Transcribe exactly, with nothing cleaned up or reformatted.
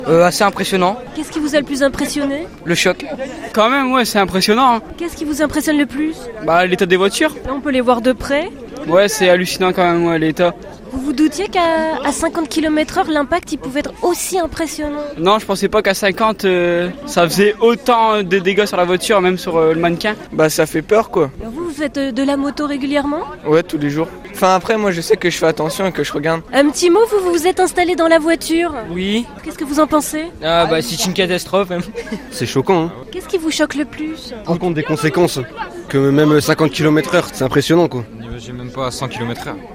Euh, assez impressionnant. Qu'est-ce qui vous a le plus impressionné? Le choc. Quand même, ouais, c'est impressionnant. Hein. Qu'est-ce qui vous impressionne le plus? Bah, l'état des voitures. Là, on peut les voir de près. Ouais, c'est hallucinant quand même, ouais, l'état. Vous vous doutiez qu'à à cinquante kilomètres heure, l'impact il pouvait être aussi impressionnant? Non, je pensais pas qu'à cinquante, euh, ça faisait autant de dégâts sur la voiture, même sur euh, le mannequin. Bah ça fait peur quoi. Alors vous, vous faites euh, de la moto régulièrement? Ouais, tous les jours. Enfin après, moi je sais que je fais attention et que je regarde. Un petit mot, vous vous êtes installé dans la voiture. Oui. Qu'est-ce que vous en pensez? Ah bah c'est une catastrophe. Hein. C'est choquant, hein. Qu'est-ce qui vous choque le plus? En compte des conséquences. Que même cinquante kilomètres heure, c'est impressionnant quoi. J'ai même pas cent kilomètres heure.